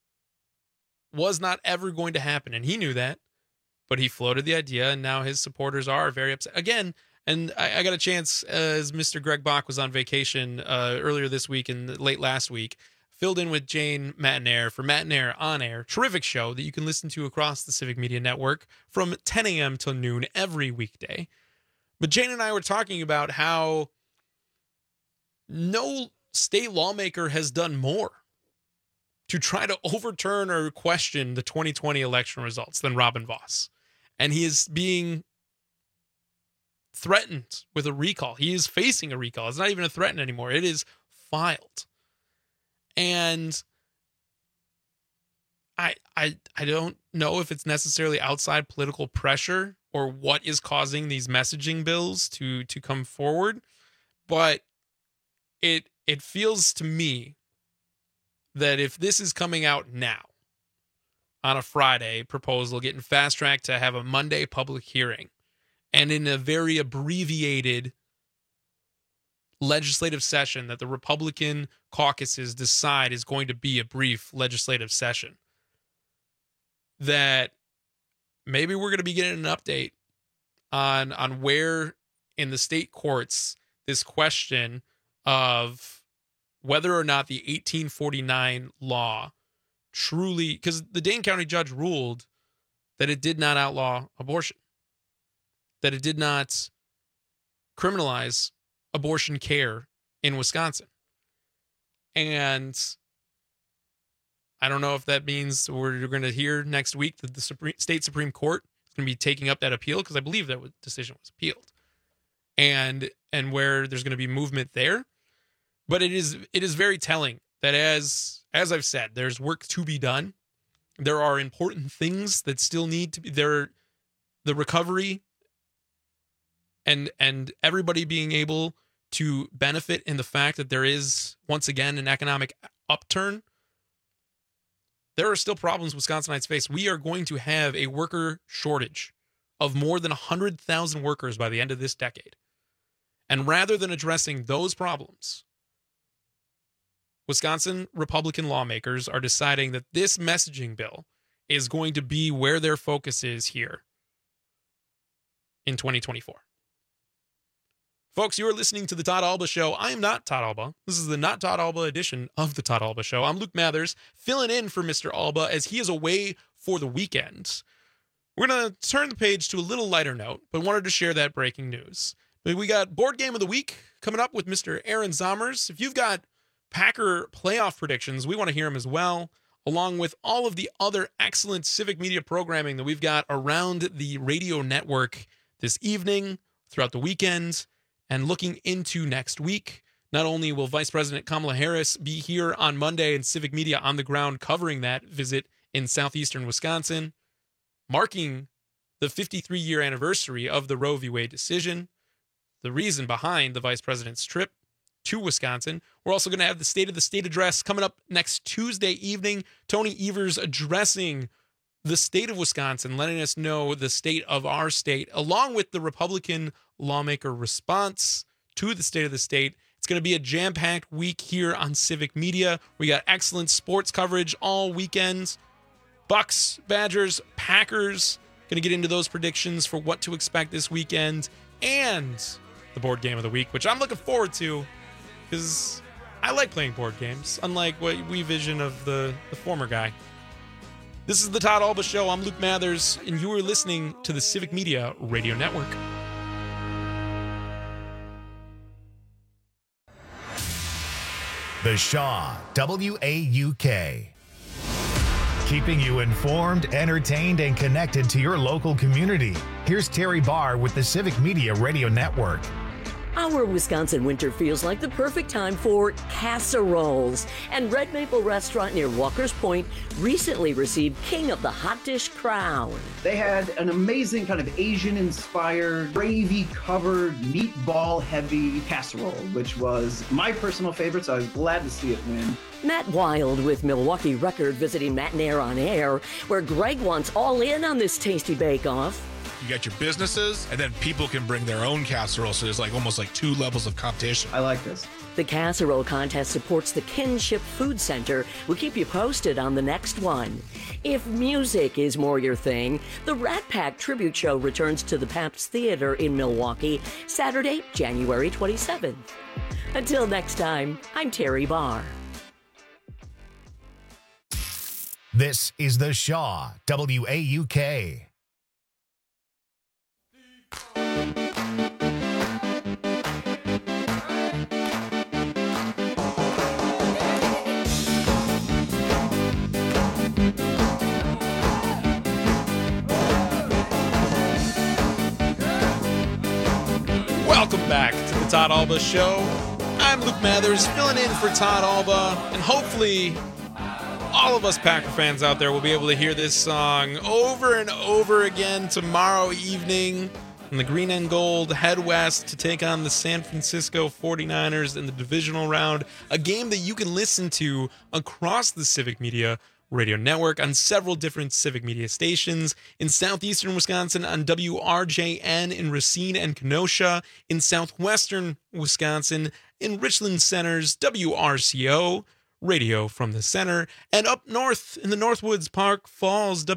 ever going to happen. And he knew that, but he floated the idea, and now his supporters are very upset. Again, and I got a chance, as Mr. Greg Bach was on vacation earlier this week and late last week, filled in with Jane Matinaire for Matinaire On Air. Terrific show that you can listen to across the Civic Media Network from 10 a.m. till noon every weekday. But Jane and I were talking about how no state lawmaker has done more to try to overturn or question the 2020 election results than Robin Vos. And he is being threatened with a recall. He is facing a recall. It's not even a threat anymore. It is filed. And I don't know if it's necessarily outside political pressure or what is causing these messaging bills to come forward, but it feels to me that if this is coming out now on a Friday proposal, getting fast-tracked to have a Monday public hearing, and in a very abbreviated legislative session that the Republican caucuses decide is going to be a brief legislative session, that maybe we're going to be getting an update on where in the state courts this question of whether or not the 1849 law truly, because the Dane County judge ruled that it did not outlaw abortion, that it did not criminalize abortion care in Wisconsin. And I don't know if that means we're going to hear next week that the state Supreme Court is going to be taking up that appeal, because I believe that decision was appealed, and where there's going to be movement there. But it is very telling that as I've said, there's work to be done. There are important things that still need to be there. The recovery and everybody being able to benefit in the fact that there is, once again, an economic upturn. There are still problems Wisconsinites face. We are going to have a worker shortage of more than 100,000 workers by the end of this decade. And rather than addressing those problems, Wisconsin Republican lawmakers are deciding that this messaging bill is going to be where their focus is here in 2024. Folks, you are listening to The Todd Alba Show. I am not Todd Alba. This is the Not Todd Alba edition of The Todd Alba Show. I'm Luke Mathers, filling in for Mr. Alba as he is away for the weekend. We're going to turn the page to a little lighter note, but wanted to share that breaking news. We got Board Game of the Week coming up with Mr. Aaron Zommers. If you've got Packer playoff predictions, we want to hear them as well, along with all of the other excellent civic media programming that we've got around the radio network this evening, throughout the weekend, and looking into next week. Not only will Vice President Kamala Harris be here on Monday and civic media on the ground covering that visit in southeastern Wisconsin, marking the 53-year anniversary of the Roe v. Wade decision, the reason behind the vice president's trip to Wisconsin. We're also going to have the State of the State address coming up next Tuesday evening. Tony Evers addressing the state of Wisconsin, letting us know the state of our state, along with the Republican lawmaker response to the State of the State. It's going to be a jam-packed week here on Civic Media. We got excellent sports coverage all weekend. Bucks, Badgers, Packers. Going to get into those predictions for what to expect this weekend, and the Board Game of the Week, which I'm looking forward to, because I like playing board games, unlike what we vision of the former guy. This is the Todd Alba Show. I'm Luke Mathers, and you are listening to the Civic Media Radio Network. The Shaw, WAUK. keeping you informed, entertained, and connected to your local community. Here's Terry Barr with the Civic Media Radio Network. Our Wisconsin winter feels like the perfect time for casseroles. And Red Maple Restaurant near Walker's Point recently received King of the Hot Dish crown. They had an amazing kind of Asian-inspired, gravy-covered, meatball-heavy casserole, which was my personal favorite, so I was glad to see it win. Matt Wild with Milwaukee Record visiting Matinaire on Air, where Greg wants all in on this tasty bake-off. You got your businesses, and then people can bring their own casserole, so there's almost 2 levels of competition. I like this. The casserole contest supports the Kinship Food Center. We'll keep you posted on the next one. If music is more your thing, the Rat Pack Tribute Show returns to the Pabst Theater in Milwaukee, Saturday, January 27th. Until next time, I'm Terry Barr. This is the Shaw, WAUK. Welcome back to the Todd Alba Show. I'm Luke Mathers, filling in for Todd Alba, and hopefully all of us Packer fans out there will be able to hear this song over and over again tomorrow evening when the Green and Gold head west to take on the San Francisco 49ers in the divisional round, a game that you can listen to across the Civic Media Radio Network on several different Civic Media stations, in southeastern Wisconsin on WRJN in Racine and Kenosha, in southwestern Wisconsin in Richland Center's WRCO, Radio from the Center, and up north in the Northwoods Park Falls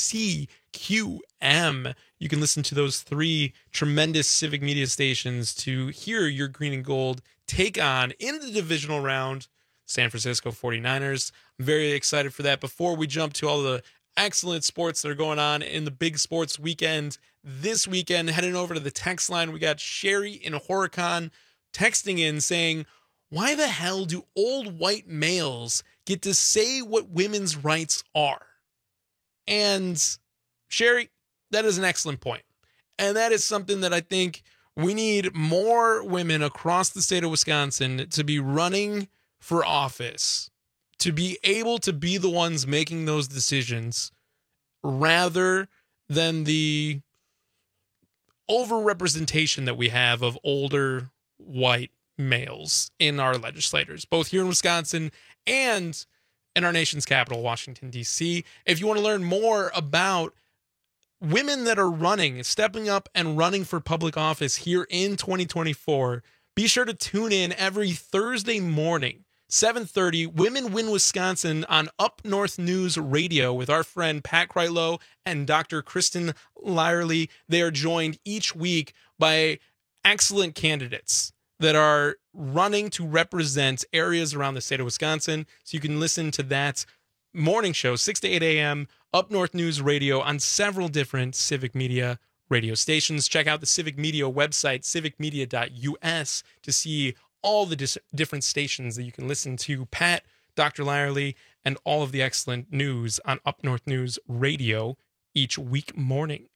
WCQM. You can listen to those 3 tremendous Civic Media stations to hear your Green and Gold take on, in the divisional round, San Francisco 49ers. I'm very excited for that. Before we jump to all the excellent sports that are going on in the big sports weekend this weekend, heading over to the text line, we got Sherry in Horicon texting in saying, why the hell do old white males get to say what women's rights are? And Sherry, that is an excellent point. And that is something that I think we need more women across the state of Wisconsin to be running for office, to be able to be the ones making those decisions rather than the overrepresentation that we have of older white males in our legislators, both here in Wisconsin and in our nation's capital, Washington, D.C. If you want to learn more about women that are running, stepping up and running for public office here in 2024, be sure to tune in every Thursday morning, 7:30, Women Win Wisconsin on Up North News Radio with our friend Pat Kreitlow and Dr. Kristen Lyerly. They are joined each week by excellent candidates that are running to represent areas around the state of Wisconsin. So you can listen to that morning show, 6 to 8 a.m., Up North News Radio on several different Civic Media radio stations. Check out the Civic Media website, civicmedia.us, to see all the different stations that you can listen to Pat, Dr. Lyerly, and all of the excellent news on Up North News Radio each weekday morning.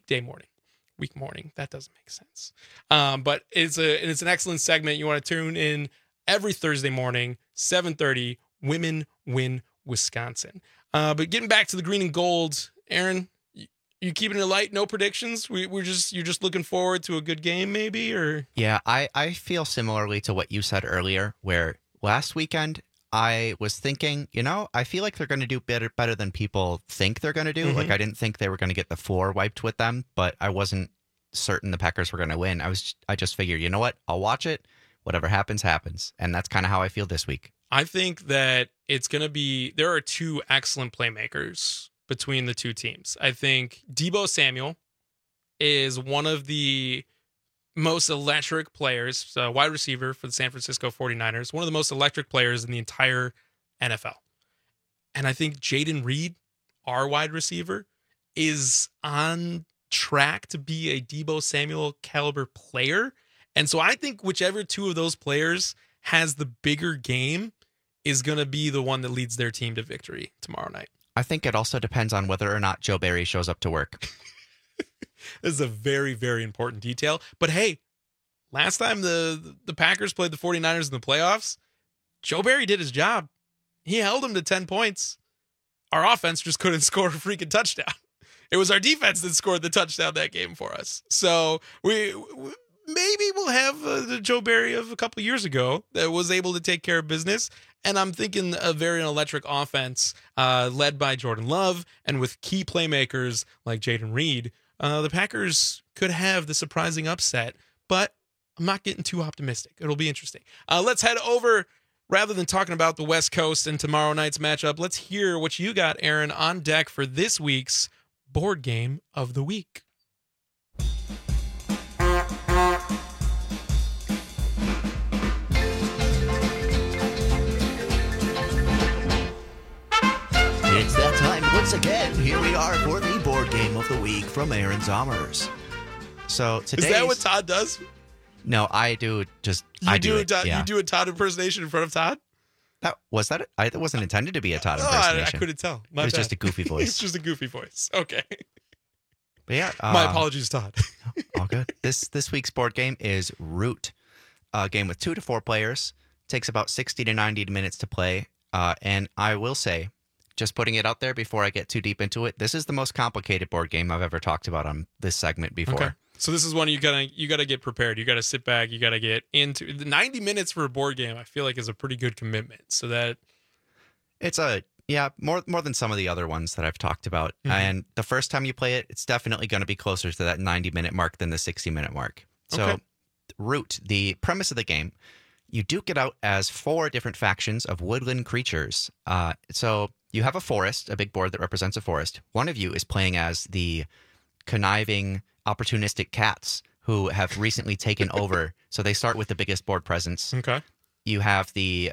That doesn't make sense. But it's an excellent segment. You want to tune in every Thursday morning, 7:30, Women Win Wisconsin. But getting back to the Green and Gold, Aaron, you keeping it light? No predictions? You're just looking forward to a good game, maybe? Or yeah, I feel similarly to what you said earlier, where last weekend I was thinking, I feel like they're going to do better than people think they're going to do. Mm-hmm. Like, I didn't think they were going to get the floor wiped with them, but I wasn't certain the Packers were going to win. I just figured, you know what? I'll watch it. Whatever happens, happens. And that's kind of how I feel this week. I think that it's going to be, there are 2 excellent playmakers between the 2 teams. I think Deebo Samuel is one of the most electric players, wide receiver for the San Francisco 49ers, one of the most electric players in the entire NFL. And I think Jaden Reed, our wide receiver, is on track to be a Deebo Samuel caliber player. And so I think whichever 2 of those players has the bigger game is going to be the one that leads their team to victory tomorrow night. I think it also depends on whether or not Joe Barry shows up to work. This is a very, very important detail. But hey, last time the Packers played the 49ers in the playoffs, Joe Barry did his job. He held them to 10 points. Our offense just couldn't score a freaking touchdown. It was our defense that scored the touchdown that game for us. So we maybe we'll have the Joe Barry of a couple of years ago that was able to take care of business. And I'm thinking a very electric offense led by Jordan Love and with key playmakers like Jaden Reed. The Packers could have the surprising upset, but I'm not getting too optimistic. It'll be interesting. Let's head over, rather than talking about the West Coast and tomorrow night's matchup, let's hear what you got, Aaron, on deck for this week's Board Game of the Week. It's that time once again. Here we are for the Board Game of the Week from Aaron Zommers. So today, is that what Todd does? No, I do just. You do a Todd impersonation in front of Todd? That wasn't intended to be a Todd impersonation. I couldn't tell. It was just a goofy voice. It's just a goofy voice. Okay. But yeah. My apologies, Todd. All good. This week's board game is Root. A game with 2 to 4 players. Takes about 60 to 90 minutes to play. And I will say, just putting it out there before I get too deep into it, this is the most complicated board game I've ever talked about on this segment before. Okay. So this is one you gotta get prepared. You gotta sit back. You gotta get into 90 minutes for a board game. I feel like is a pretty good commitment. So that it's more than some of the other ones that I've talked about. Mm-hmm. And the first time you play it, it's definitely going to be closer to that 90-minute mark than the 60-minute mark. So okay. Root, the premise of the game, you duke it out as 4 different factions of woodland creatures. So you have a forest, a big board that represents a forest. One of you is playing as the conniving, opportunistic cats who have recently taken over. So they start with the biggest board presence. Okay. You have the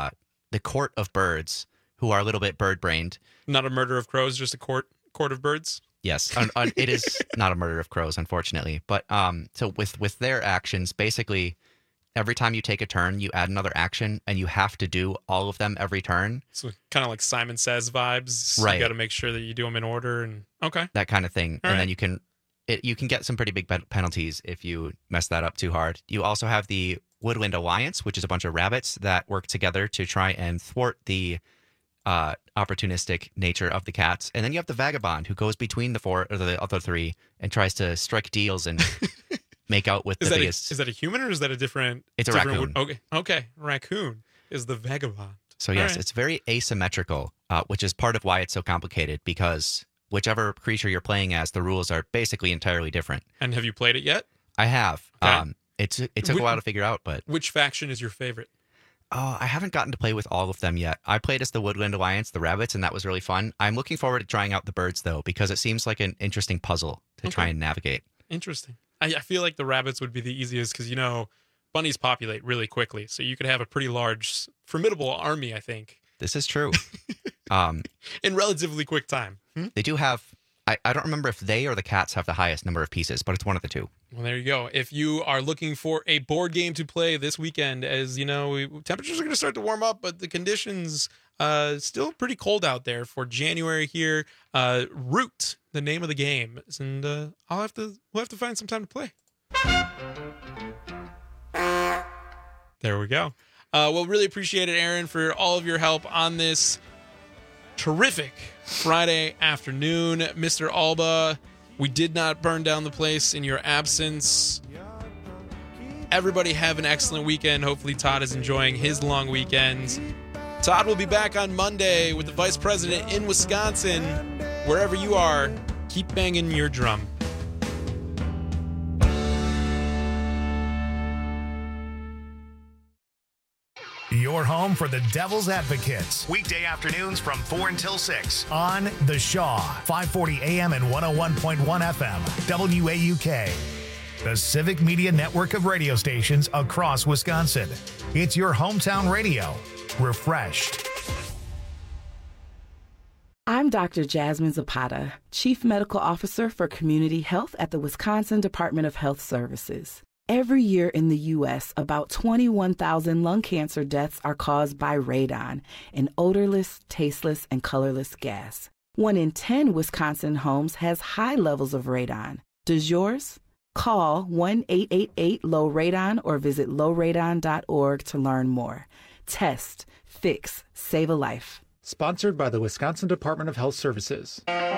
court of birds, who are a little bit bird-brained. Not a murder of crows, just a court of birds? Yes. It is not a murder of crows, unfortunately. But so with their actions, basically, every time you take a turn, you add another action, and you have to do all of them every turn. So kind of like Simon Says vibes. Right. You got to make sure that you do them in order. And okay. That kind of thing. All and right. Then you can get some pretty big penalties if you mess that up too hard. You also have the Woodland Alliance, which is a bunch of rabbits that work together to try and thwart the opportunistic nature of the cats. And then you have the Vagabond, who goes between the other 3 and tries to strike deals and make out with the biggest. Is that a human or is that a different? It's a raccoon. Okay. Raccoon is the Vagabond. So yes, It's very asymmetrical, which is part of why it's so complicated, because whichever creature you're playing as, the rules are basically entirely different. And have you played it yet? I have. Okay. It took a while to figure out, but which faction is your favorite? Oh, I haven't gotten to play with all of them yet. I played as the Woodland Alliance, the rabbits, and that was really fun. I'm looking forward to trying out the birds, though, because it seems like an interesting puzzle to try and navigate. Interesting. I feel like the rabbits would be the easiest because, bunnies populate really quickly. So you could have a pretty large, formidable army, I think. This is true. In relatively quick time. They do have... I don't remember if they or the cats have the highest number of pieces, but it's one of the 2. Well, there you go. If you are looking for a board game to play this weekend, as you know, temperatures are going to start to warm up, but the conditions still pretty cold out there for January here. Root, the name of the game, and we'll have to find some time to play. There we go. Well, really appreciate it, Aaron, for all of your help on this terrific Friday afternoon. Mr. Alba, we did not burn down the place in your absence. Everybody have an excellent weekend. Hopefully Todd is enjoying his long weekend. Todd will be back on Monday with the Vice President in Wisconsin. Wherever you are, keep banging your drum. Your home for the Devil's Advocates. Weekday afternoons from 4 until 6 on The Shaw, 540 AM and 101.1 FM, WAUK. The Civic Media network of radio stations across Wisconsin. It's your hometown radio. Refreshed. I'm Dr. Jasmine Zapata, Chief Medical Officer for Community Health at the Wisconsin Department of Health Services. Every year in the U.S., about 21,000 lung cancer deaths are caused by radon, an odorless, tasteless, and colorless gas. 1 in 10 Wisconsin homes has high levels of radon. Does yours? Call 1-888-LOW-RADON or visit lowradon.org to learn more. Test, fix, save a life. Sponsored by the Wisconsin Department of Health Services.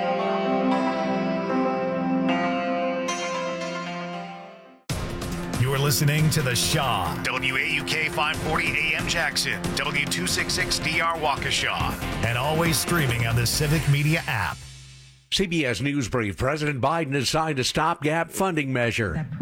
You're listening to The Shaw, WAUK 540 AM Jackson, W266DR Waukesha, and always streaming on the Civic Media app. CBS News Brief. President Biden has signed a stopgap funding measure.